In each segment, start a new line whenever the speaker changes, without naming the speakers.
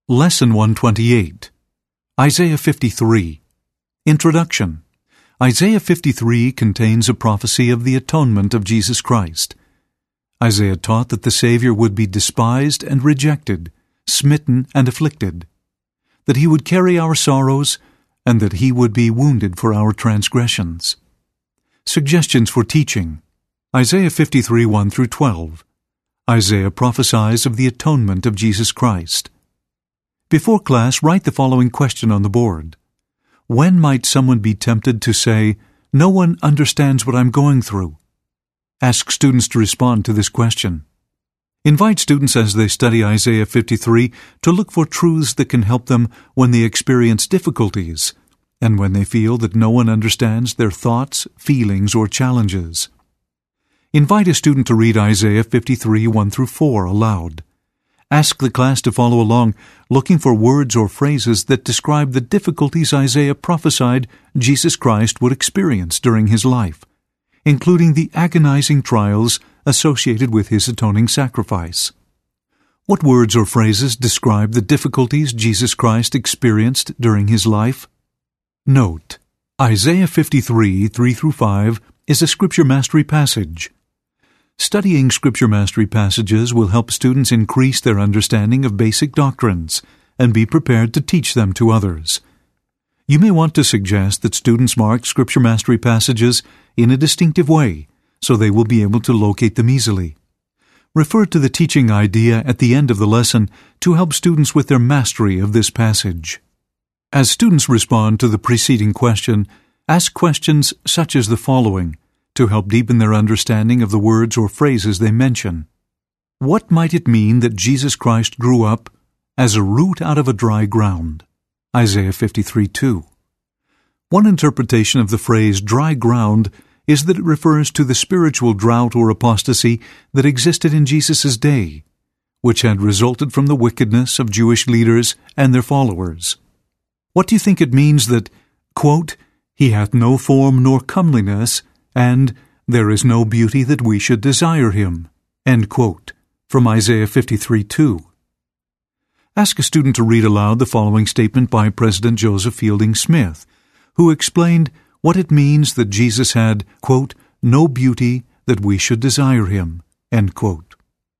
Lesson 128. Isaiah 53. Introduction. Isaiah 53 contains a prophecy of the atonement of Jesus Christ. Isaiah taught that the Savior would be despised and rejected, smitten and afflicted, that he would carry our sorrows, and that he would be wounded for our transgressions. Suggestions for teaching. Isaiah 53, 1 through 12. Isaiah prophesies of the atonement of Jesus Christ. Before class, write the following question on the board. When might someone be tempted to say, "No one understands what I'm going through"? Ask students to respond to this question. Invite students as they study Isaiah 53 to look for truths that can help them when they experience difficulties and when they feel that no one understands their thoughts, feelings, or challenges. Invite a student to read Isaiah 53, 1 through 4 aloud. Ask the class to follow along, looking for words or phrases that describe the difficulties Isaiah prophesied Jesus Christ would experience during his life, including the agonizing trials associated with his atoning sacrifice. What words or phrases describe the difficulties Jesus Christ experienced during his life? Note: Isaiah 53, 3 through 5 is a Scripture Mastery passage. Studying Scripture Mastery passages will help students increase their understanding of basic doctrines and be prepared to teach them to others. You may want to suggest that students mark Scripture Mastery passages in a distinctive way so they will be able to locate them easily. Refer to the teaching idea at the end of the lesson to help students with their mastery of this passage. As students respond to the preceding question, ask questions such as the following to help deepen their understanding of the words or phrases they mention. What might it mean that Jesus Christ grew up as a root out of a dry ground? Isaiah 53, 2. One interpretation of the phrase dry ground is that it refers to the spiritual drought or apostasy that existed in Jesus' day, which had resulted from the wickedness of Jewish leaders and their followers. What do you think it means that, quote, "He hath no form nor comeliness," and "there is no beauty that we should desire him," end quote, from Isaiah 53, 2. Ask a student to read aloud the following statement by President Joseph Fielding Smith, who explained what it means that Jesus had, quote, "no beauty that we should desire him," end quote.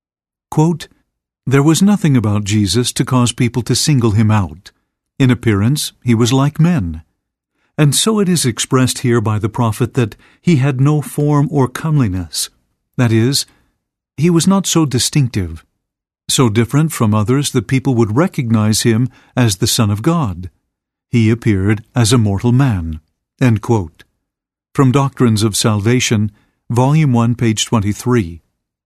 Quote, "There was nothing about Jesus to cause people to single him out. In appearance, he was like men. And so it is expressed here by the prophet that he had no form or comeliness. That is, he was not so distinctive, so different from others that people would recognize him as the Son of God. He appeared as a mortal man." End quote. From Doctrines of Salvation, Volume 1, page 23.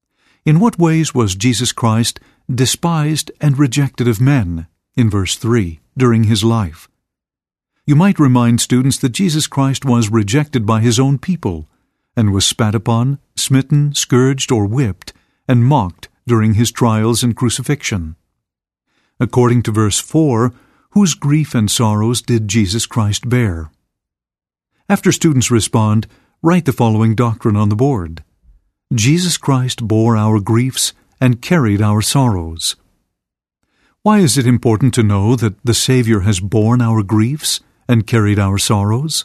In what ways was Jesus Christ despised and rejected of men, in verse 3, during his life? You might remind students that Jesus Christ was rejected by his own people and was spat upon, smitten, scourged, or whipped, and mocked during his trials and crucifixion. According to verse 4, whose grief and sorrows did Jesus Christ bear? After students respond, write the following doctrine on the board. Jesus Christ bore our griefs and carried our sorrows. Why is it important to know that the Savior has borne our griefs and carried our sorrows?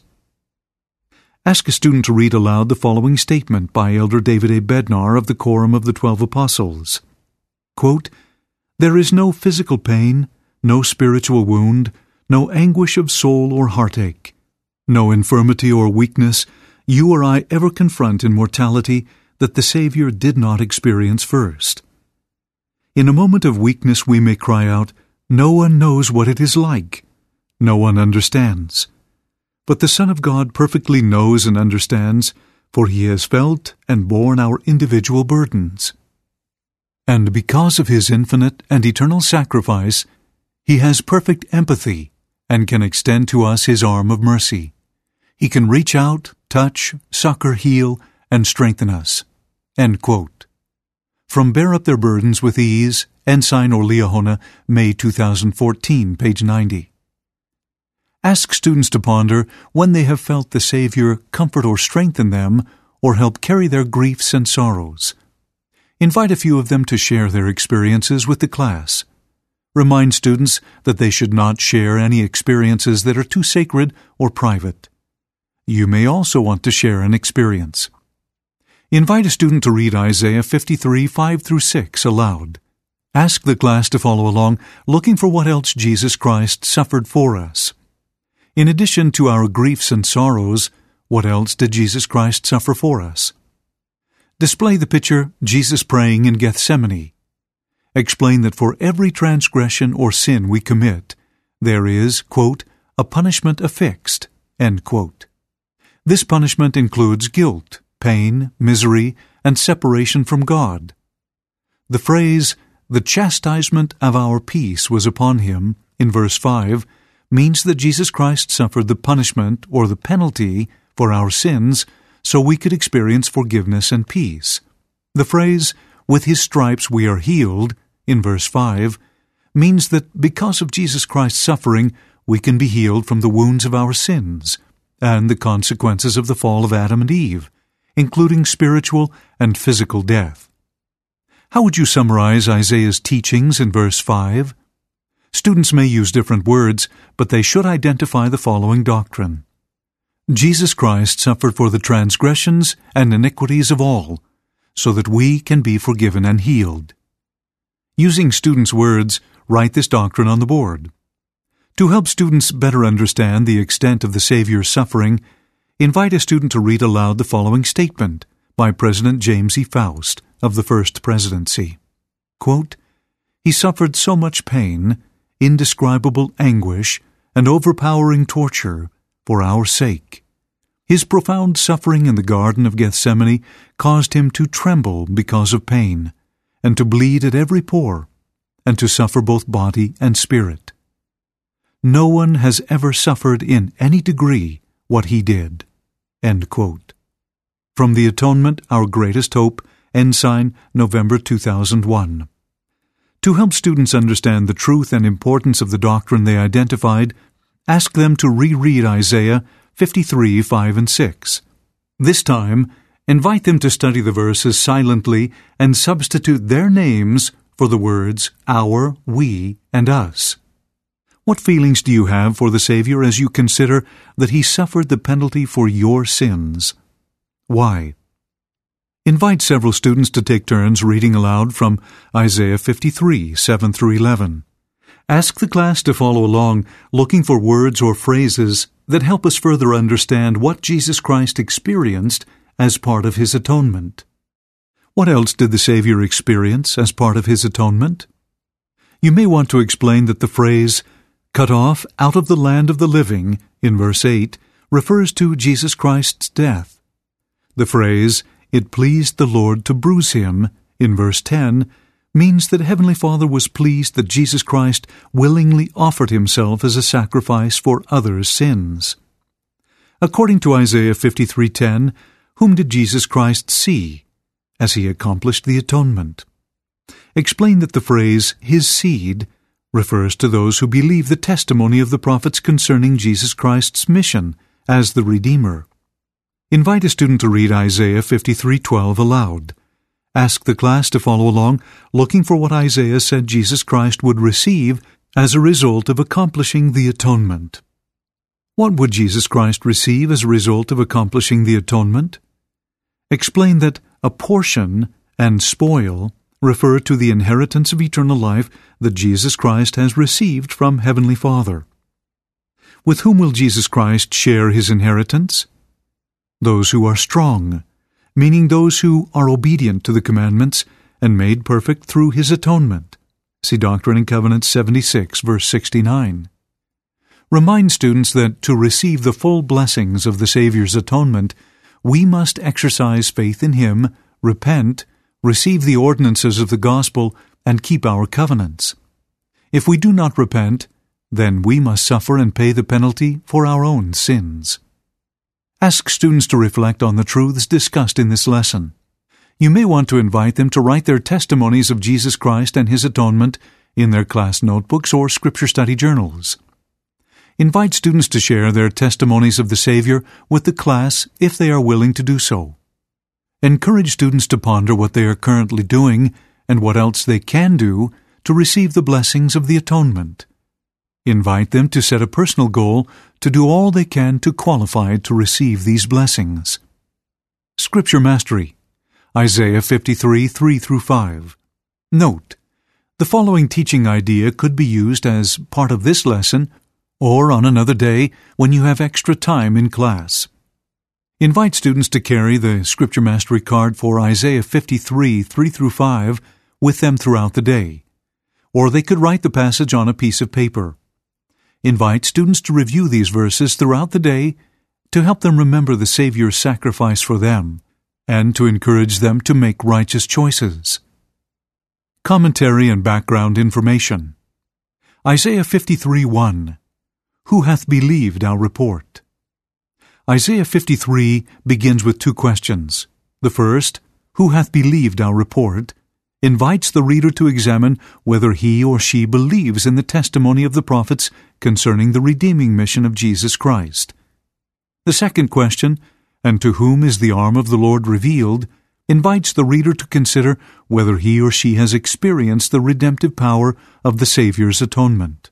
Ask a student to read aloud the following statement by Elder David A. Bednar of the Quorum of the 12 Apostles. Quote, "There is no physical pain, no spiritual wound, no anguish of soul or heartache, no infirmity or weakness you or I ever confront in mortality that the Savior did not experience first. In a moment of weakness we may cry out, 'No one knows what it is like. No one understands.' But the Son of God perfectly knows and understands, for he has felt and borne our individual burdens. And because of his infinite and eternal sacrifice, he has perfect empathy and can extend to us his arm of mercy. He can reach out, touch, succor, heal, and strengthen us." End quote. From Bear Up Their Burdens with Ease, Ensign or Liahona, May 2014, page 90. Ask students to ponder when they have felt the Savior comfort or strengthen them or help carry their griefs and sorrows. Invite a few of them to share their experiences with the class. Remind students that they should not share any experiences that are too sacred or private. You may also want to share an experience. Invite a student to read Isaiah 53, 5-6 aloud. Ask the class to follow along, looking for what else Jesus Christ suffered for us. In addition to our griefs and sorrows, what else did Jesus Christ suffer for us? Display the picture, Jesus praying in Gethsemane. Explain that for every transgression or sin we commit, there is, quote, a punishment affixed, end quote. This punishment includes guilt, pain, misery, and separation from God. The phrase, the chastisement of our peace was upon him, in verse 5, means that Jesus Christ suffered the punishment or the penalty for our sins so we could experience forgiveness and peace. The phrase, with his stripes we are healed, in verse 5, means that because of Jesus Christ's suffering, we can be healed from the wounds of our sins and the consequences of the fall of Adam and Eve, including spiritual and physical death. How would you summarize Isaiah's teachings in verse 5? Students may use different words, but they should identify the following doctrine. Jesus Christ suffered for the transgressions and iniquities of all, so that we can be forgiven and healed. Using students' words, write this doctrine on the board. To help students better understand the extent of the Savior's suffering, invite a student to read aloud the following statement by President James E. Faust of the First Presidency. Quote, he suffered so much pain, indescribable anguish, and overpowering torture for our sake. His profound suffering in the Garden of Gethsemane caused him to tremble because of pain, and to bleed at every pore, and to suffer both body and spirit. No one has ever suffered in any degree what he did. End quote. From The Atonement, Our Greatest Hope, Ensign, November 2001. To help students understand the truth and importance of the doctrine they identified, ask them to reread Isaiah 53, 5 and 6. This time, invite them to study the verses silently and substitute their names for the words our, we, and us. What feelings do you have for the Savior as you consider that he suffered the penalty for your sins? Why? Invite several students to take turns reading aloud from Isaiah 53, 7-11. Ask the class to follow along, looking for words or phrases that help us further understand what Jesus Christ experienced as part of his atonement. What else did the Savior experience as part of his atonement? You may want to explain that the phrase, cut off out of the land of the living, in verse 8, refers to Jesus Christ's death. The phrase, it pleased the Lord to bruise him, in verse 10, means that Heavenly Father was pleased that Jesus Christ willingly offered himself as a sacrifice for others' sins. According to Isaiah 53:10, whom did Jesus Christ see as he accomplished the atonement? Explain that the phrase, his seed, refers to those who believe the testimony of the prophets concerning Jesus Christ's mission as the Redeemer. Invite a student to read Isaiah 53:12 aloud. Ask the class to follow along, looking for what Isaiah said Jesus Christ would receive as a result of accomplishing the atonement. What would Jesus Christ receive as a result of accomplishing the atonement? Explain that a portion and spoil refer to the inheritance of eternal life that Jesus Christ has received from Heavenly Father. With whom will Jesus Christ share his inheritance? Those who are strong, meaning those who are obedient to the commandments and made perfect through his atonement. See Doctrine and Covenants 76, verse 69. Remind students that to receive the full blessings of the Savior's atonement, we must exercise faith in him, repent, receive the ordinances of the gospel, and keep our covenants. If we do not repent, then we must suffer and pay the penalty for our own sins. Ask students to reflect on the truths discussed in this lesson. You may want to invite them to write their testimonies of Jesus Christ and his atonement in their class notebooks or scripture study journals. Invite students to share their testimonies of the Savior with the class if they are willing to do so. Encourage students to ponder what they are currently doing and what else they can do to receive the blessings of the atonement. Invite them to set a personal goal to do all they can to qualify to receive these blessings. Scripture Mastery, Isaiah 53, 3-5. Note, the following teaching idea could be used as part of this lesson or on another day when you have extra time in class. Invite students to carry the Scripture Mastery card for Isaiah 53, 3-5 with them throughout the day, or they could write the passage on a piece of paper. Invite students to review these verses throughout the day to help them remember the Savior's sacrifice for them and to encourage them to make righteous choices. Commentary and background information. Isaiah 53:1. Who hath believed our report? Isaiah 53 begins with two questions. The first, who hath believed our report, invites the reader to examine whether he or she believes in the testimony of the prophets concerning the redeeming mission of Jesus Christ. The second question, and to whom is the arm of the Lord revealed, invites the reader to consider whether he or she has experienced the redemptive power of the Savior's atonement.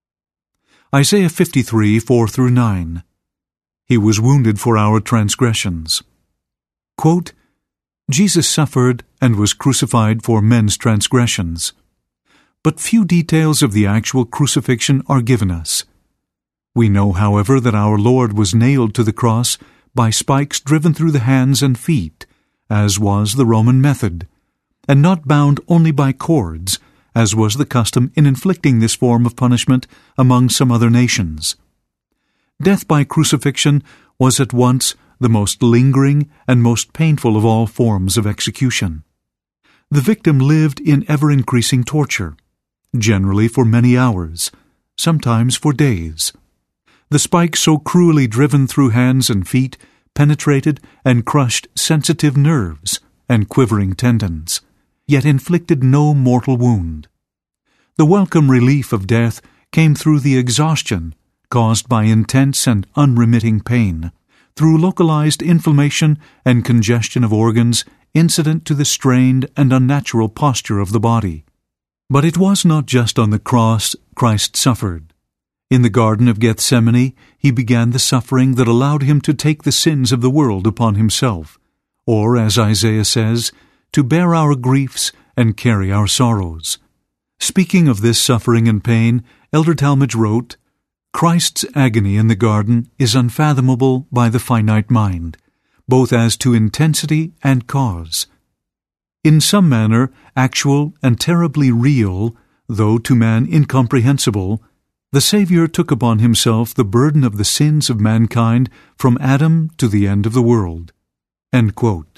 Isaiah 53, 4-9. He was wounded for our transgressions. Quote, Jesus suffered and was crucified for men's transgressions. But few details of the actual crucifixion are given us. We know, however, that our Lord was nailed to the cross by spikes driven through the hands and feet, as was the Roman method, and not bound only by cords, as was the custom in inflicting this form of punishment among some other nations. Death by crucifixion was at once the most lingering and most painful of all forms of execution. The victim lived in ever-increasing torture, generally for many hours, sometimes for days. The spikes so cruelly driven through hands and feet penetrated and crushed sensitive nerves and quivering tendons, yet inflicted no mortal wound. The welcome relief of death came through the exhaustion caused by intense and unremitting pain, through localized inflammation and congestion of organs incident to the strained and unnatural posture of the body. But it was not just on the cross Christ suffered. In the Garden of Gethsemane, he began the suffering that allowed him to take the sins of the world upon himself, or, as Isaiah says, to bear our griefs and carry our sorrows. Speaking of this suffering and pain, Elder Talmage wrote, Christ's agony in the garden is unfathomable by the finite mind, both as to intensity and cause. In some manner, actual and terribly real, though to man incomprehensible, the Savior took upon himself the burden of the sins of mankind from Adam to the end of the world. End quote.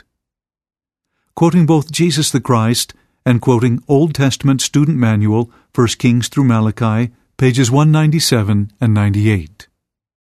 Quoting both Jesus the Christ and quoting Old Testament Student Manual, 1 Kings through Malachi, pages 197 and 98.